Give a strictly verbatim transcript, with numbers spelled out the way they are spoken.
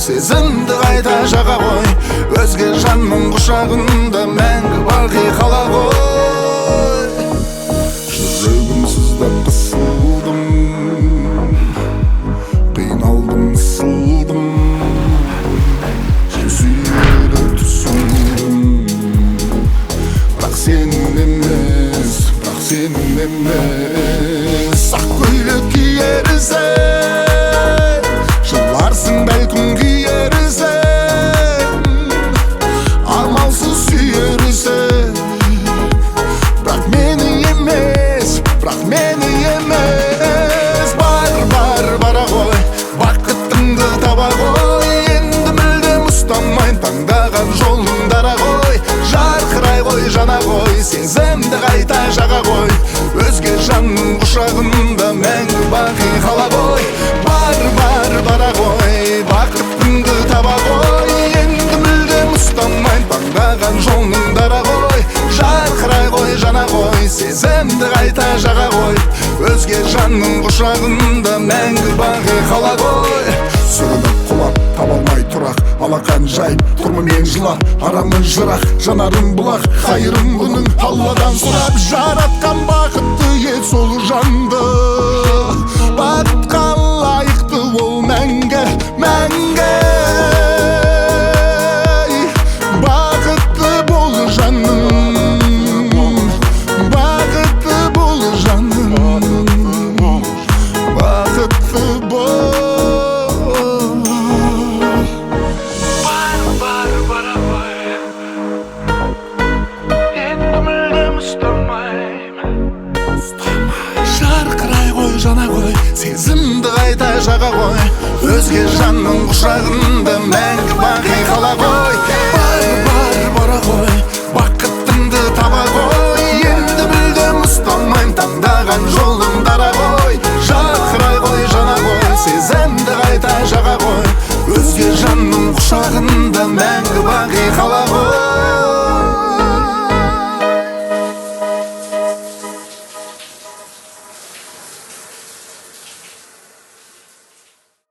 сезімді қайта жаға қой. Өзге жанның құшағында мәңгі бақи қала ғой. Жүрегім сыздап қысылдым, қиналдым, сылдым, сүйеді түсіндім. Бірақ сенің емес, бірақ сенің емес. Ақ көйлек киерсің, жыларсың бәлкім киерсің, амалсыз сүйерсің. Бірақ мені емес, бірақ мені емес. Бар, бар, бара ғой, бақытыңды таба ғой. Енді мүлдем ұстамайын таңдаған жолыңдара ғой. Жарқырай ғой, жана ғой, сезімді қайта жаға ғой. Өзге жанның құшағында мәңгі бақи қала ғой. Бар, бар, бара ғой, бақытыңды таба ғой. Енді мүлдем ұстамайын таңдаған жолыңдара ғой. Жарқырай ғой, жана ғой, сезімді қайта жаға ғой. Өзге жанның құшағында мәңгі бақи қала ғой. Сүрініп құлап таба алмай тұрақ, алақан жайып тұрмын мен жылап. Арамын жырақ, жанарым бұлақ, қайырым күнің Алладан сұрап. Жаратқан бақытты ет сол жанды, бақытқа лайықты ол мәңгі, мәңгі. Бақытты бол жаным, бақытты бол жаным, бақытты бол. Жарқырай ғой, жана ғой, сезімді қайта жаға ғой. Өзге жанның құшағында мәңгі бақи қала ғой. Бар, бар, бара ғой, бақытыңды таба ғой. Енді мүлдем ұстамайын таңдаған жолыңдара ғой. Жарқырай ғой, жана ғой, сезімді қайта жаға ғой. Өзге жанның құшағында мәңгі бақи қала